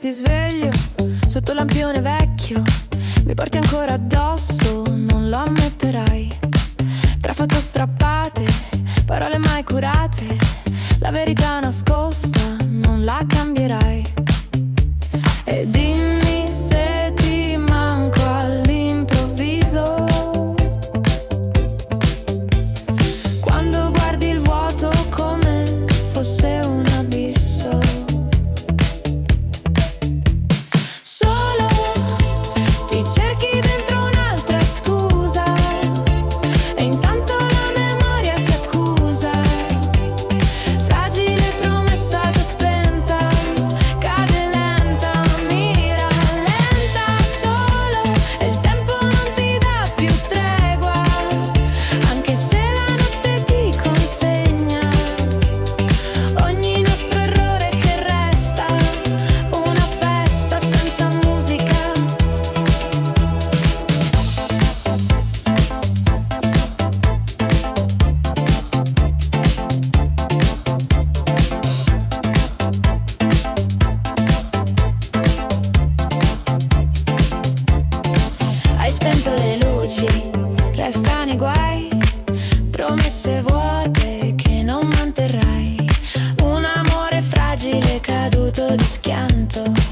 resti sveglio sotto lampione vecchio, mi porti ancora addosso, non lo ammetterai. Tra foto strappate, parole mai curate, la verità nascosta non la cambierai. E dimmi se ti manco all'improvviso, quando guardi il vuoto come fosse un abisso. Solo ti cerchi dentro un'altra scusa e intanto la memoria ti accusa. Fragile promessa già spenta, cade lenta, mira lenta. Solo e il tempo non ti dà più tregua, anche se la notte ti consegna ogni nostro errore che resta una festa senza musica. Hai spento le luci, restano i guai, promesse vuote che non manterrai. Un amore fragile caduto di schianto,